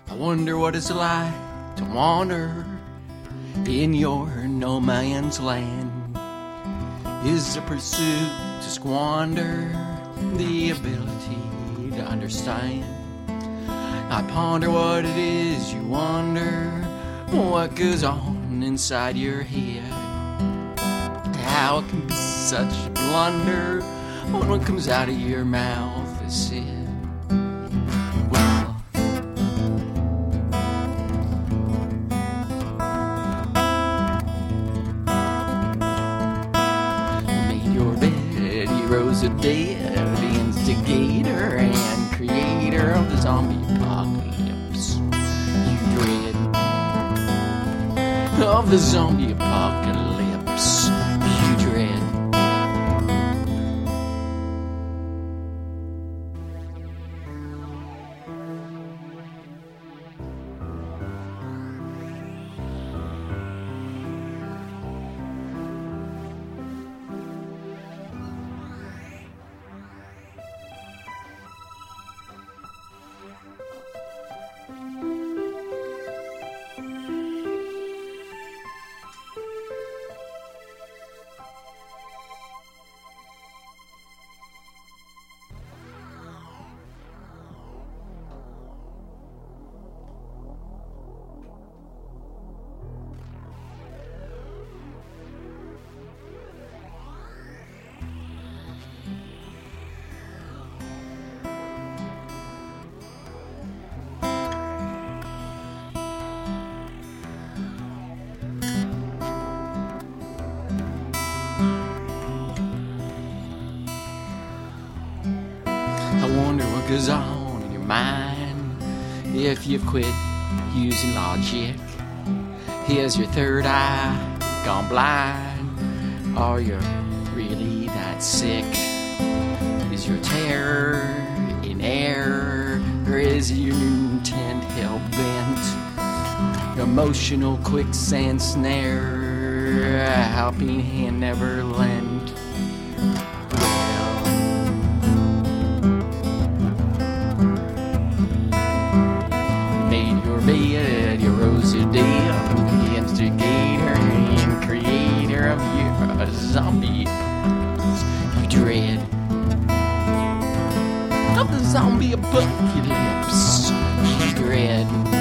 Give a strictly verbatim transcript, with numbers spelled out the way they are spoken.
I wonder what it's like to wander in your no man's land. Is the pursuit to squander the ability to understand? I ponder what it is you wonder, what goes on inside your head. How it can be such a blunder when what comes out of your mouth is said. Well, made your bed, you rose a dead, the instigator and creator of the zombie apocalypse. You dread of the zombie apocalypse. You dread. I wonder what goes on in your mind if you've quit using logic. Here's your third eye gone blind. Are you really that sick? Is your terror in error, or is your intent hell-bent? Your emotional quicksand snare, a helping hand never lent. Bed, you rose a dead, the instigator and creator of your zombie apocalypse. You dread of the zombie apocalypse. You dread.